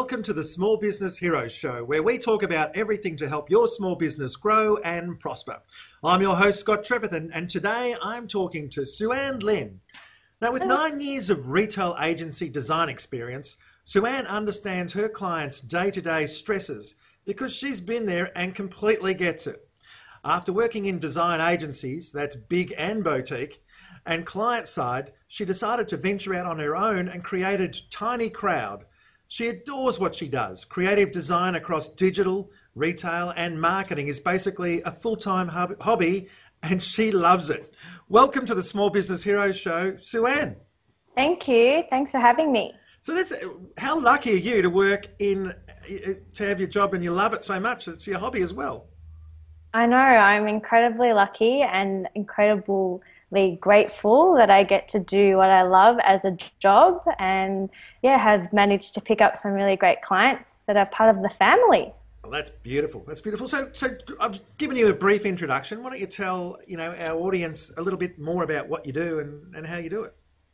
welcome to the Small Business Heroes Show, where we talk about everything to help your small business grow and prosper. I'm your host, Scott Trevethan, and today I'm talking to Sue-Ann Lynn. Now, with 9 years of retail agency design experience, Sue-Ann understands her clients' day-to-day stresses because she's been there and completely gets it. After working in design agencies, that's big and boutique, and client side, she decided to venture out on her own and created Tiny Crowd. She adores what she does. Creative design across digital, retail and marketing is basically a full-time hobby, and she loves it. Welcome to the Small Business Heroes Show, Sue-Ann. Thank you. Thanks for having me. So how lucky are you to have your job and you love it so much? It's your hobby as well. I know. I'm incredibly lucky and incredibly grateful that I get to do what I love as a job, and have managed to pick up some really great clients that are part of the family. Well, that's beautiful. That's beautiful. So I've given you a brief introduction. Why don't you tell our audience a little bit more about what you do and how you do it?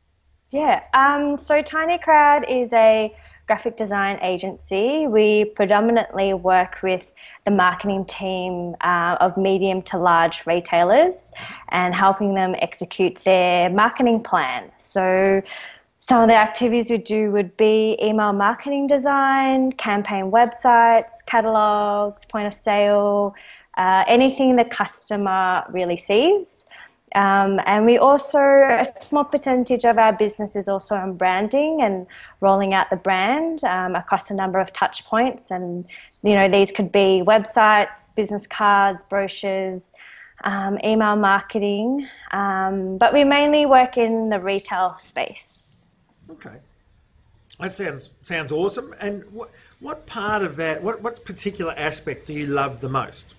So Tiny Crowd is a graphic design agency. We predominantly work with the marketing team of medium to large retailers and helping them execute their marketing plan. So some of the activities we do would be email marketing design, campaign websites, catalogs, point of sale, anything the customer really sees. And we also, a small percentage of our business is also on branding and rolling out the brand across a number of touch points. And, these could be websites, business cards, brochures, email marketing. But we mainly work in the retail space. Okay. That sounds awesome. And what part of that, what particular aspect do you love the most?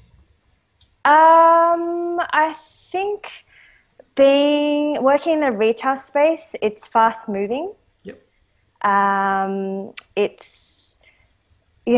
I think working in the retail space, it's fast moving. Yep. It's you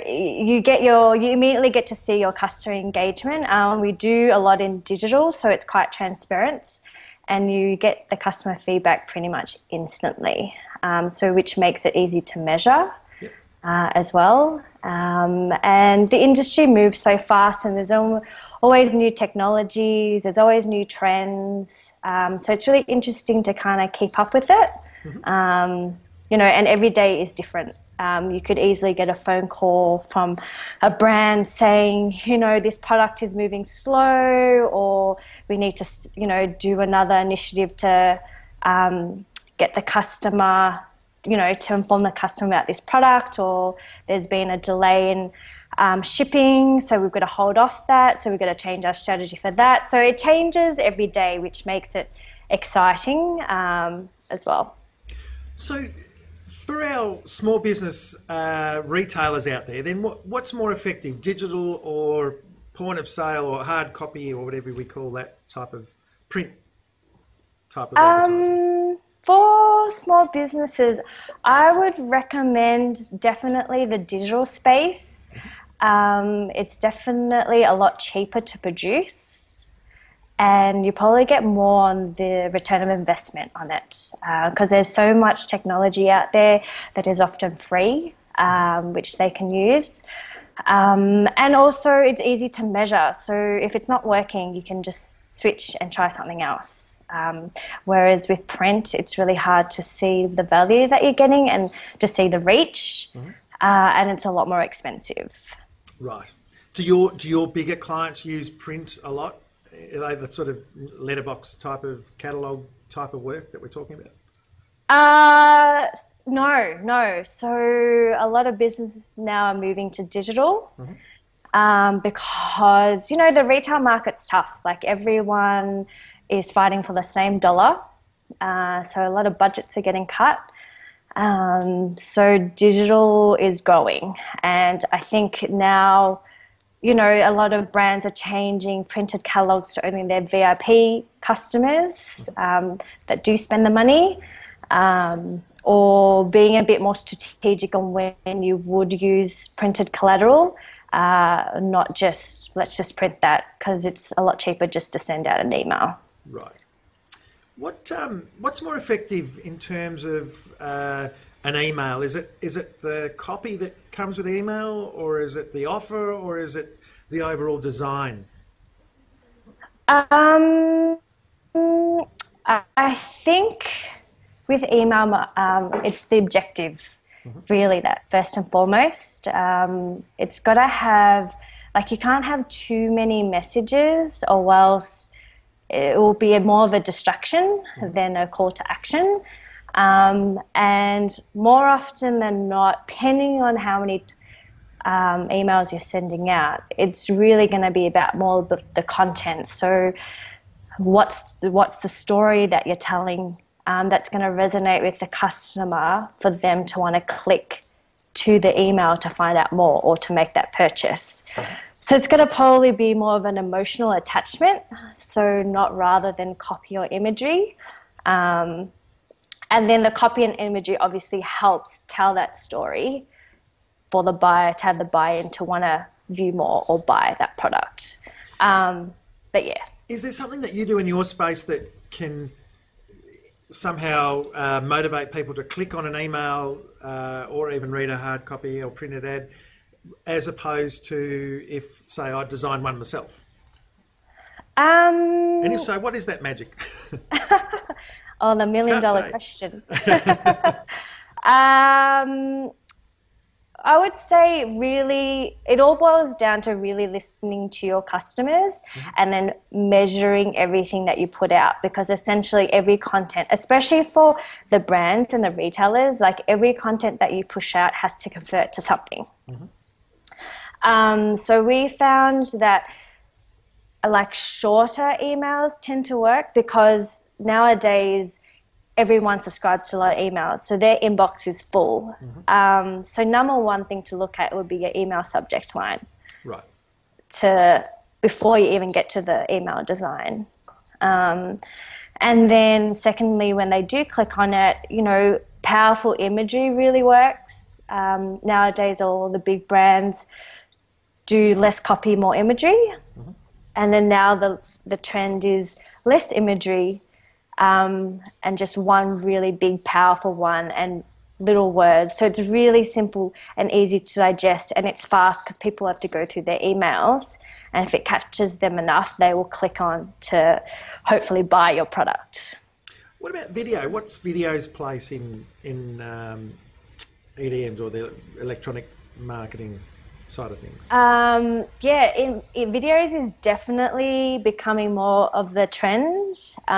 immediately get to see your customer engagement. We do a lot in digital, so it's quite transparent, and you get the customer feedback pretty much instantly. So which makes it easy to measure. Yep. As well. And the industry moves so fast, and there's always new technologies, there's always new trends. So it's really interesting to kind of keep up with it. Mm-hmm. And every day is different. You could easily get a phone call from a brand saying, this product is moving slow, or we need to, do another initiative to get the customer, to inform the customer about this product, or there's been a delay in shipping, so we've got to hold off that, so we've got to change our strategy for that. So it changes every day, which makes it exciting as well. So for our small business retailers out there, then what's more effective, digital or point of sale or hard copy or whatever we call that type of print type of advertising? For small businesses, I would recommend definitely the digital space. It's definitely a lot cheaper to produce, and you probably get more on the return of investment on it because there's so much technology out there that is often free, which they can use. And also it's easy to measure. So if it's not working, you can just switch and try something else. Whereas with print, it's really hard to see the value that you're getting and to see the reach, mm-hmm. And it's a lot more expensive. Right. Do your bigger clients use print a lot? Are they the sort of letterbox type of catalogue type of work that we're talking about? No. So a lot of businesses now are moving to digital. Mm-hmm. Because, the retail market's tough. Like everyone is fighting for the same dollar. So a lot of budgets are getting cut. So digital is growing. And I think now, a lot of brands are changing printed catalogs to only their VIP customers that do spend the money, or being a bit more strategic on when you would use printed collateral. Not just, let's just print that, because it's a lot cheaper just to send out an email. Right. What's more effective in terms of an email? Is it the copy that comes with the email, or is it the offer, or is it the overall design? Um, I think with email, it's the objective, really, that first and foremost. It's got to have, like, you can't have too many messages, or else it will be more of a distraction than a call to action. And more often than not, depending on how many emails you're sending out, it's really going to be about more of the content. So what's the story that you're telling that's going to resonate with the customer for them to want to click to the email to find out more or to make that purchase. So it's going to probably be more of an emotional attachment, so not rather than copy or imagery. And then the copy and imagery obviously helps tell that story for the buyer to have the buy-in to want to view more or buy that product. But yeah. Is there something that you do in your space that can somehow motivate people to click on an email or even read a hard copy or printed ad, as opposed to if, say, I designed one myself? And if so, what is that magic? Oh, the million-dollar question. I would say really it all boils down to really listening to your customers and then measuring everything that you put out, because essentially every content, especially for the brands and the retailers, like every content that you push out has to convert to something. So we found that like shorter emails tend to work, because nowadays everyone subscribes to a lot of emails, so their inbox is full. So number one thing to look at would be your email subject line, right? Before you even get to the email design. And then secondly, when they do click on it, powerful imagery really works. Nowadays, all the big brands do less copy, more imagery. And then now the trend is less imagery, and just one really big, powerful one and little words. So it's really simple and easy to digest, and it's fast because people have to go through their emails. And if it catches them enough, they will click on to hopefully buy your product. What about video? What's video's place in EDMs, or the electronic marketing side of things? Videos is definitely becoming more of the trend.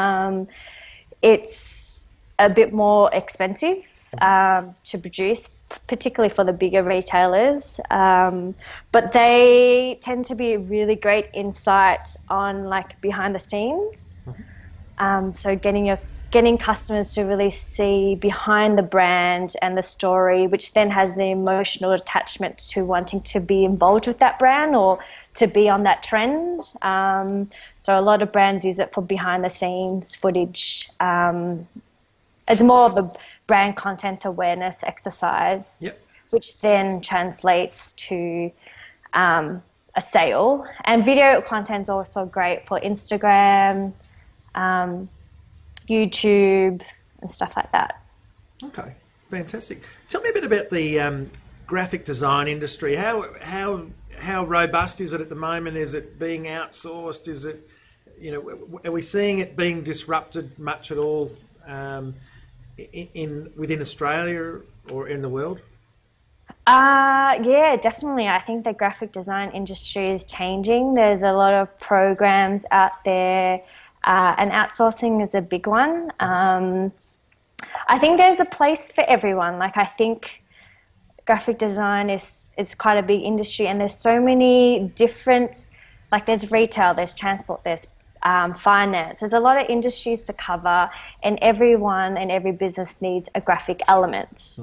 It's a bit more expensive to produce, particularly for the bigger retailers, but they tend to be really great insight on like behind the scenes. So getting customers to really see behind the brand and the story, which then has the emotional attachment to wanting to be involved with that brand or to be on that trend. So a lot of brands use it for behind the scenes footage. It's more of a brand content awareness exercise, which then translates to a sale. And video content is also great for Instagram, YouTube and stuff like that. Okay, fantastic. Tell me a bit about the graphic design industry. How robust is it at the moment? Is it being outsourced? Is it, are we seeing it being disrupted much at all within Australia or in the world? Yeah, definitely. I think the graphic design industry is changing. There's a lot of programs out there. And outsourcing is a big one. I think there's a place for everyone. Like, I think graphic design is quite a big industry, and there's so many different, like there's retail, there's transport, there's finance. There's a lot of industries to cover, and everyone and every business needs a graphic element.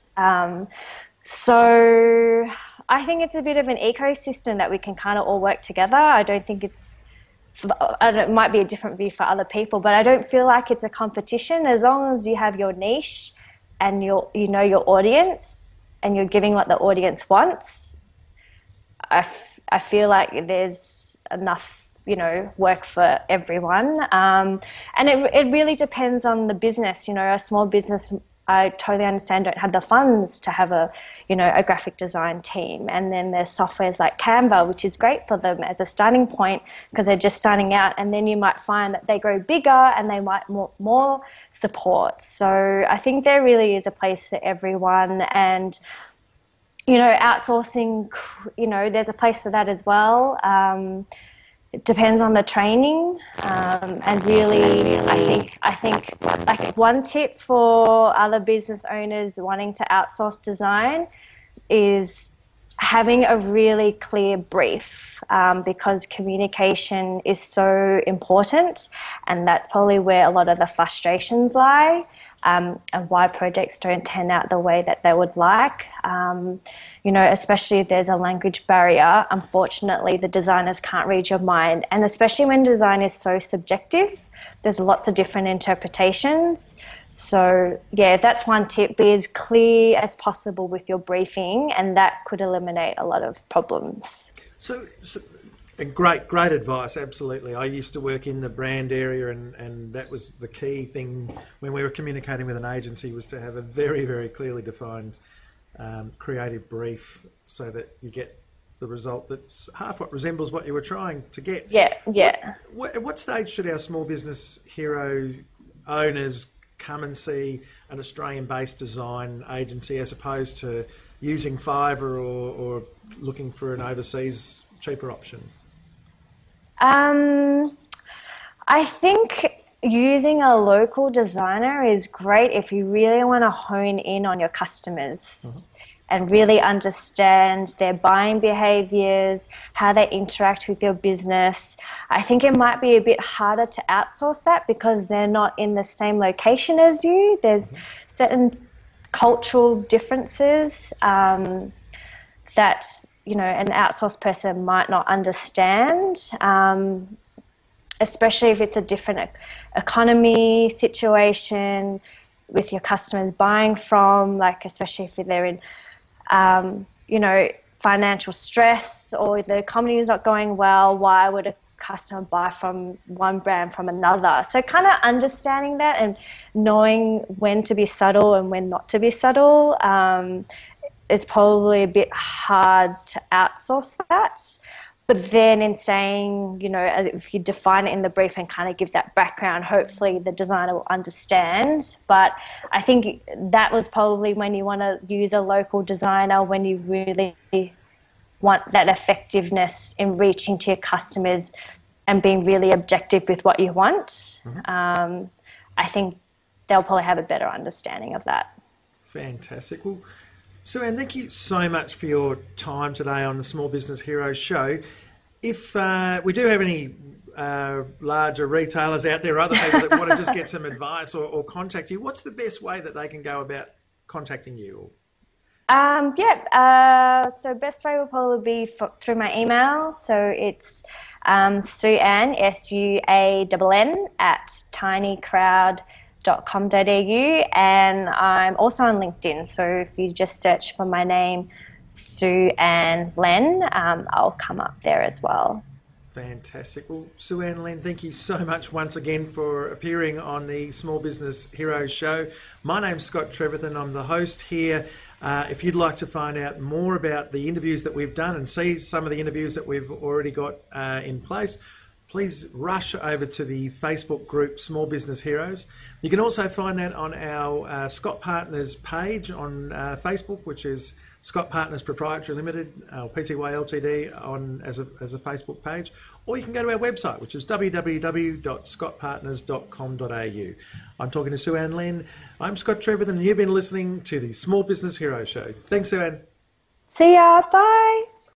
So I think it's a bit of an ecosystem that we can kind of all work together. I don't think it might be a different view for other people, but I don't feel like it's a competition. As long as you have your niche and you know your audience and you're giving what the audience wants, I feel like there's enough work for everyone. And it really depends on the business. A small business I totally understand don't have the funds to have a graphic design team. And then there's softwares like Canva, which is great for them as a starting point because they're just starting out. And then you might find that they grow bigger and they might want more support. So I think there really is a place for everyone. And, outsourcing, there's a place for that as well. It depends on the training, and really, I think like one tip for other business owners wanting to outsource design is having a really clear brief, because communication is so important, and that's probably where a lot of the frustrations lie, and why projects don't turn out the way that they would like. Especially if there's a language barrier, unfortunately the designers can't read your mind, and especially when design is so subjective, there's lots of different interpretations. So yeah, that's one tip: be as clear as possible with your briefing, and that could eliminate a lot of problems. So and great advice, absolutely. I used to work in the brand area, and that was the key thing when we were communicating with an agency, was to have a very, very clearly defined creative brief so that you get the result that's half what resembles what you were trying to get. Yeah. At what stage should our small business hero owners come and see an Australian-based design agency as opposed to using Fiverr or looking for an overseas cheaper option? I think using a local designer is great if you really want to hone in on your customers and really understand their buying behaviors, how they interact with your business. I think it might be a bit harder to outsource that because they're not in the same location as you. There's certain cultural differences that an outsourced person might not understand, especially if it's a different economy situation with your customers buying from, like especially if they're in, financial stress or the economy is not going well. Why would a customer buy from one brand from another? So kind of understanding that and knowing when to be subtle and when not to be subtle is probably a bit hard to outsource that. But then in saying, if you define it in the brief and kind of give that background, hopefully the designer will understand. But I think that was probably when you want to use a local designer, when you really want that effectiveness in reaching to your customers and being really objective with what you want. I think they'll probably have a better understanding of that. Fantastic. Well, Sue-Ann, thank you so much for your time today on the Small Business Heroes show. If we do have any larger retailers out there or other people that want to just get some advice or contact you, what's the best way that they can go about contacting you? So best way will probably be through my email. So it's Sue-Ann, SUANN @tinycrowd.com.au, and I'm also on LinkedIn. So if you just search for my name, Sue-Ann Len, I'll come up there as well. Fantastic. Well, Sue-Ann Len, thank you so much once again for appearing on the Small Business Heroes show. My name's Scott Treverton. I'm the host here. If you'd like to find out more about the interviews that we've done and see some of the interviews that we've already got in place, please rush over to the Facebook group Small Business Heroes. You can also find that on our Scott Partners page on Facebook, which is Scott Partners Proprietary Limited, Pty Ltd, as a Facebook page, or you can go to our website, which is www.scottpartners.com.au. I'm talking to Sue-Ann Len. I'm Scott Treverton, and you've been listening to the Small Business Heroes show. Thanks, Sue-Ann. See ya. Bye.